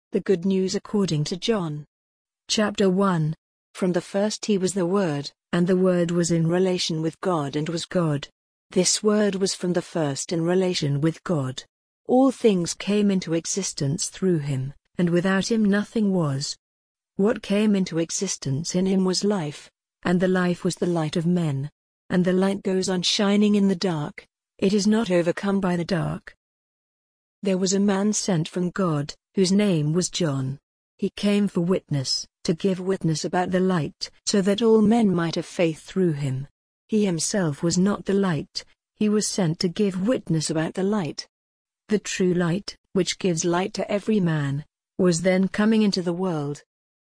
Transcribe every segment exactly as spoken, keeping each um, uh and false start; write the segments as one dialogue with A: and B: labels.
A: The Good News according to John. Chapter one. From the first he was the Word, and the Word was in relation with God and was God. This Word was from the first in relation with God. All things came into existence through him, and without him nothing was. What came into existence in him was life, and the life was the light of men. And the light goes on shining in the dark, it is not overcome by the dark. There was a man sent from God, whose name was John. He came for witness, to give witness about the light, so that all men might have faith through him. He himself was not the light, he was sent to give witness about the light. The true light, which gives light to every man, was then coming into the world.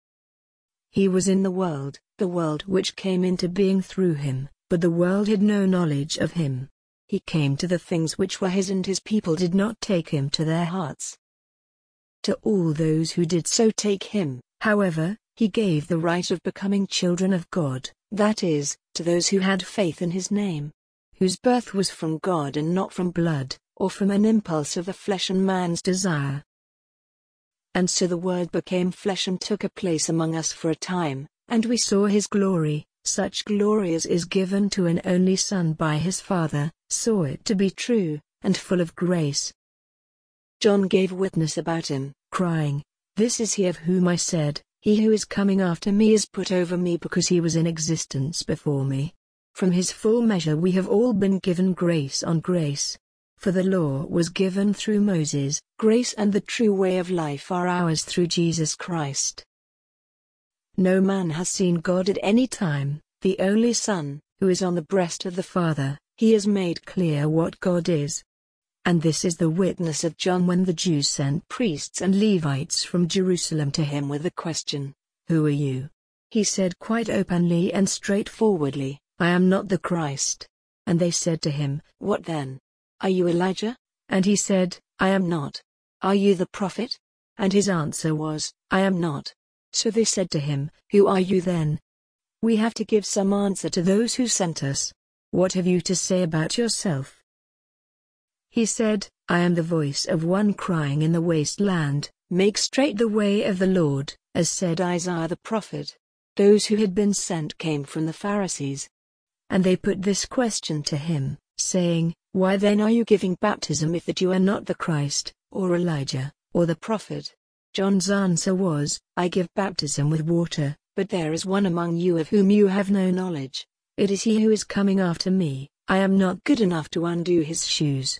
A: He was in the world, the world which came into being through him, but the world had no knowledge of him. He came to the things which were his, and his people did not take him to their hearts. To all those who did so take him, however, he gave the right of becoming children of God, that is, to those who had faith in his name, whose birth was from God and not from blood, or from an impulse of the flesh and man's desire. And so the Word became flesh and took a place among us for a time, and we saw his glory, such glory as is given to an only Son by his Father, saw it to be true, and full of grace. John gave witness about him, crying, "This is he of whom I said, he who is coming after me is put over me because he was in existence before me." From his full measure we have all been given grace on grace. For the law was given through Moses, grace and the true way of life are ours through Jesus Christ. No man has seen God at any time, the only Son, who is on the breast of the Father, he has made clear what God is. And this is the witness of John when the Jews sent priests and Levites from Jerusalem to him with the question, "Who are you?" He said quite openly and straightforwardly, "I am not the Christ." And they said to him, "What then? Are you Elijah?" And he said, "I am not." "Are you the prophet?" And his answer was, "I am not." So they said to him, "Who are you then?" "We have to give some answer to those who sent us. What have you to say about yourself?" He said, "I am the voice of one crying in the wasteland, 'Make straight the way of the Lord,' as said Isaiah the prophet." Those who had been sent came from the Pharisees. And they put this question to him, saying, "Why then are you giving baptism if that you are not the Christ, or Elijah, or the prophet?" John's answer was, "I give baptism with water, but there is one among you of whom you have no knowledge. It is he who is coming after me, I am not good enough to undo his shoes."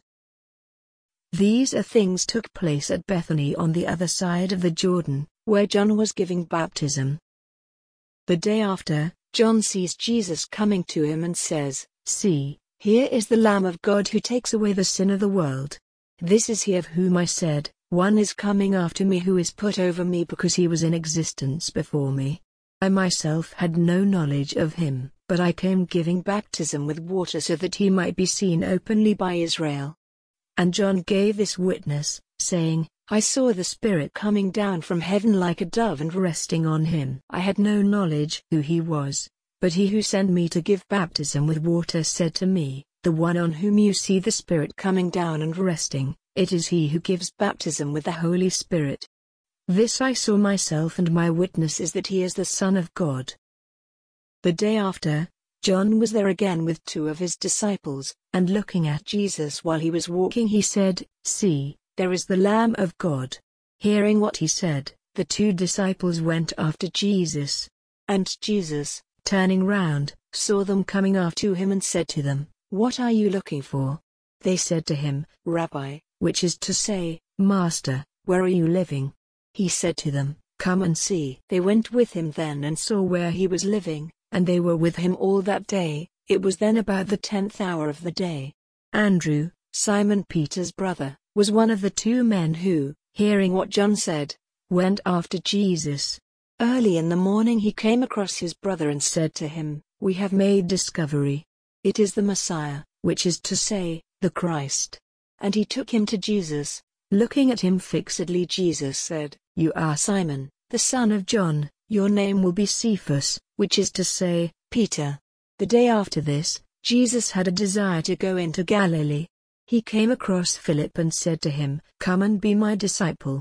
A: These are things took place at Bethany on the other side of the Jordan, where John was giving baptism. The day after, John sees Jesus coming to him and says, "See, here is the Lamb of God who takes away the sin of the world. This is he of whom I said, 'One is coming after me who is put over me because he was in existence before me.' I myself had no knowledge of him, but I came giving baptism with water so that he might be seen openly by Israel." And John gave this witness, saying, "I saw the Spirit coming down from heaven like a dove and resting on him. I had no knowledge who he was, but he who sent me to give baptism with water said to me, 'The one on whom you see the Spirit coming down and resting, it is he who gives baptism with the Holy Spirit.' This I saw myself, and my witness is that he is the Son of God." The day after, John was there again with two of his disciples, and looking at Jesus while he was walking he said, "See, there is the Lamb of God." Hearing what he said, the two disciples went after Jesus. And Jesus, turning round, saw them coming after him and said to them, "What are you looking for?" They said to him, "Rabbi," which is to say, "Master, where are you living?" He said to them, "Come and see." They went with him then and saw where he was living, and they were with him all that day. It was then about the tenth hour of the day. Andrew, Simon Peter's brother, was one of the two men who, hearing what John said, went after Jesus. Early in the morning he came across his brother and said to him, "We have made discovery. It is the Messiah, which is to say, the Christ." And he took him to Jesus. Looking at him fixedly, Jesus said, "You are Simon, the son of John. Your name will be Cephas," which is to say, Peter. The day after this, Jesus had a desire to go into Galilee. He came across Philip and said to him, "Come and be my disciple."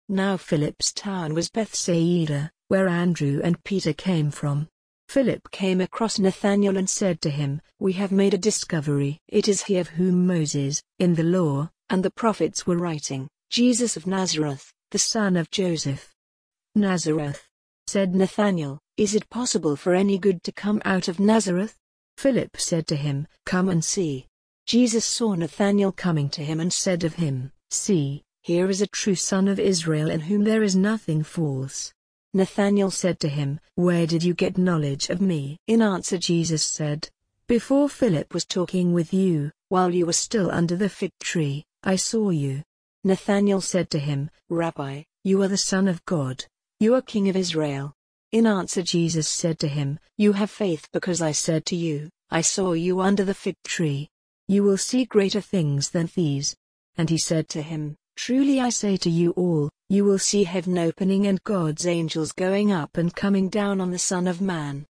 A: Now Philip's town was Bethsaida, where Andrew and Peter came from. Philip came across Nathanael and said to him, "We have made a discovery. It is he of whom Moses, in the law, and the prophets were writing, Jesus of Nazareth, the son of Joseph." "Nazareth," said Nathanael, "is it possible for any good to come out of Nazareth?" Philip said to him, "Come and see." Jesus saw Nathanael coming to him and said of him, "See, here is a true son of Israel in whom there is nothing false." Nathanael said to him, "Where did you get knowledge of me?" In answer Jesus said, "Before Philip was talking with you, while you were still under the fig tree, I saw you." Nathanael said to him, "Rabbi, you are the Son of God. You are King of Israel." In answer Jesus said to him, "You have faith because I said to you, I saw you under the fig tree. You will see greater things than these." And he said to him, "Truly I say to you all, you will see heaven opening and God's angels going up and coming down on the Son of Man."